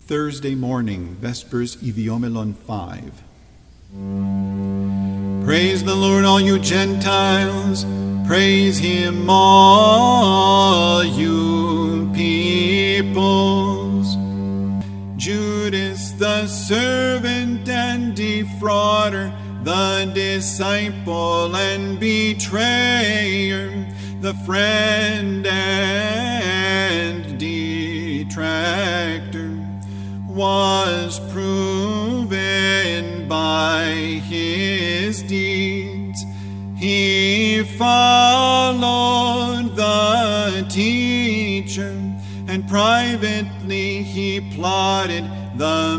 Thursday morning, Vespers Iviomelon 5. Praise the Lord, all you Gentiles. Praise him, all you peoples. Judas, the servant and defrauder, the disciple and betrayer, the friend and detractor, was proven by his deeds. He followed the teacher, and privately he plotted the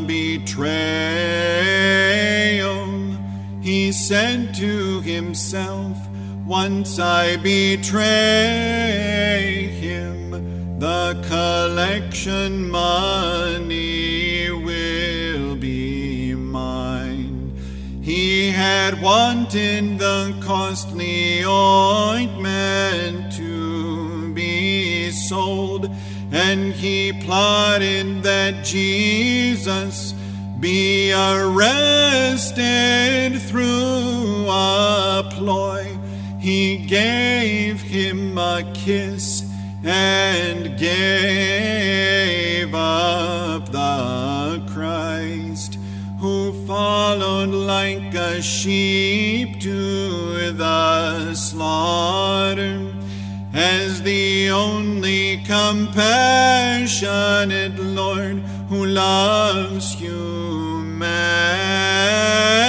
betrayal. He said to himself, "Once I betray him, the collection money will be mine." He had wanted the costly ointment to be sold, and he plotted that Jesus be arrested through a ploy. He gave him a kiss and gave up the Christ, who followed like a sheep to the slaughter, as the only compassionate Lord who loves humanity.